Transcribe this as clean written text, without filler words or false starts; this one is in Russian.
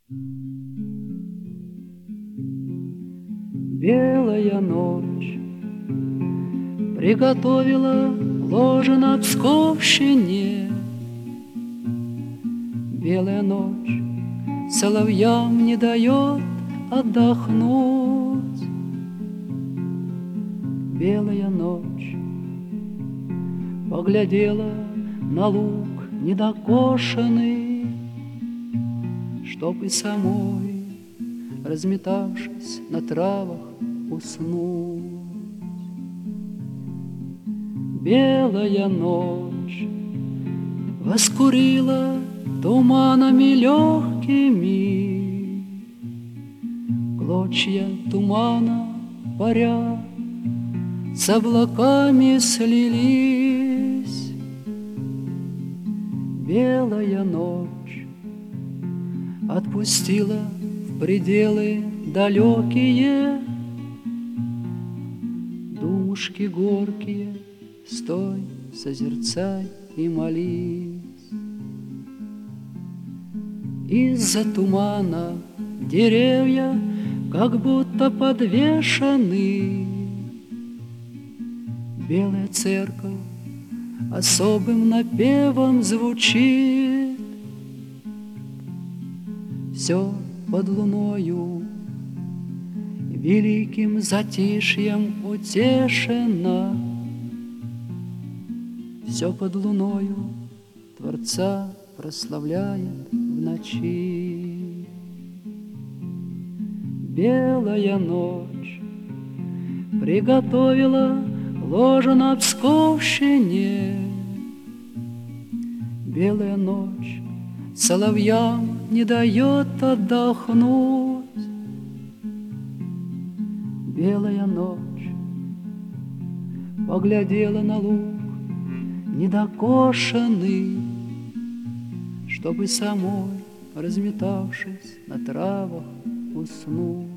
Белая ночь приготовила ложе на Псковщине. Белая ночь соловьям не дает отдохнуть. Белая ночь поглядела на луг недокошенный, чтоб и самой, разметавшись на травах, уснуть. Белая ночь воскурила туманами легкими, клочья тумана паря с облаками слились. Белая ночь отпустила в пределы далекие думушки горькие. Стой, созерцай и молись. Из-за тумана деревья как будто подвешены. Белая церковь особым напевом звучит. Все под луною великим затишьем утешено. Все под луною Творца прославляет в ночи. Белая ночь приготовила ложе на Псковщине. Белая ночь соловьям не дает отдохнуть. Белая ночь поглядела на луг недокошенный, чтобы самой, разметавшись на травах, уснуть.